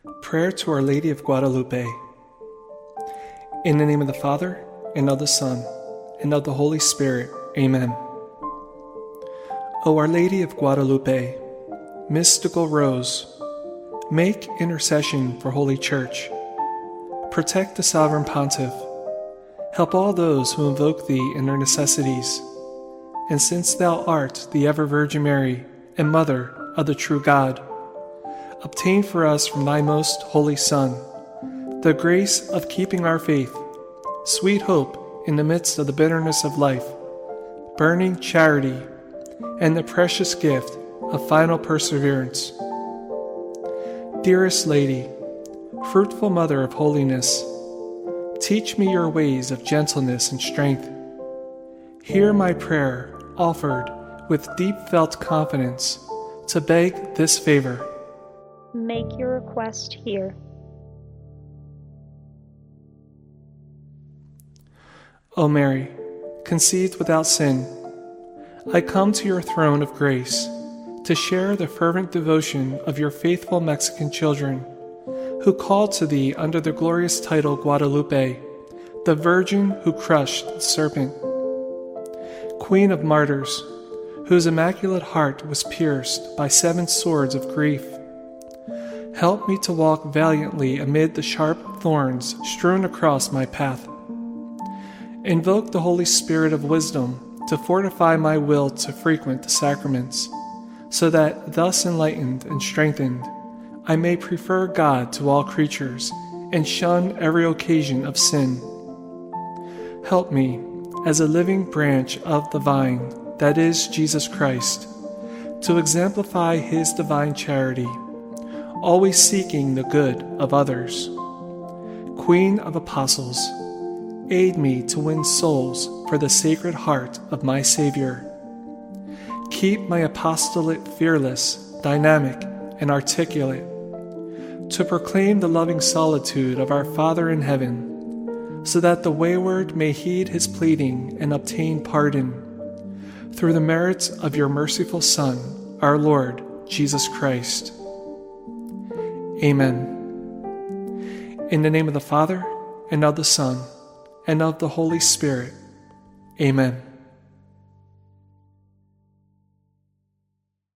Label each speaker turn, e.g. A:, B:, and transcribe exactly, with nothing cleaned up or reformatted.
A: Prayer to Our Lady of Guadalupe. In the name of the Father, and of the Son, and of the Holy Spirit. Amen. O Our Lady of Guadalupe, mystical Rose, make intercession for Holy Church. Protect the Sovereign Pontiff. Help all those who invoke Thee in their necessities. And since Thou art the ever-Virgin Mary and Mother of the true God, obtain for us from Thy most holy Son the grace of keeping our faith, sweet hope in the midst of the bitterness of life, burning charity, and the precious gift of final perseverance. Dearest Lady, fruitful Mother of holiness, teach me Your ways of gentleness and strength. Hear my prayer offered with deep-felt confidence to beg this favor.
B: Make your request here.
A: O Mary, conceived without sin, I come to Your throne of grace to share the fervent devotion of Your faithful Mexican children who call to Thee under the glorious title Guadalupe, the Virgin who crushed the serpent. Queen of martyrs, whose immaculate heart was pierced by seven swords of grief, help me to walk valiantly amid the sharp thorns strewn across my path. Invoke the Holy Spirit of wisdom to fortify my will to frequent the sacraments, so that, thus enlightened and strengthened, I may prefer God to all creatures and shun every occasion of sin. Help me, as a living branch of the vine, that is Jesus Christ, to exemplify His divine charity, always seeking the good of others. Queen of Apostles, aid me to win souls for the Sacred Heart of my Savior. Keep my apostolate fearless, dynamic, and articulate, to proclaim the loving solitude of our Father in heaven, so that the wayward may heed His pleading and obtain pardon, through the merits of Your merciful Son, our Lord Jesus Christ. Amen. In the name of the Father, and of the Son, and of the Holy Spirit. Amen.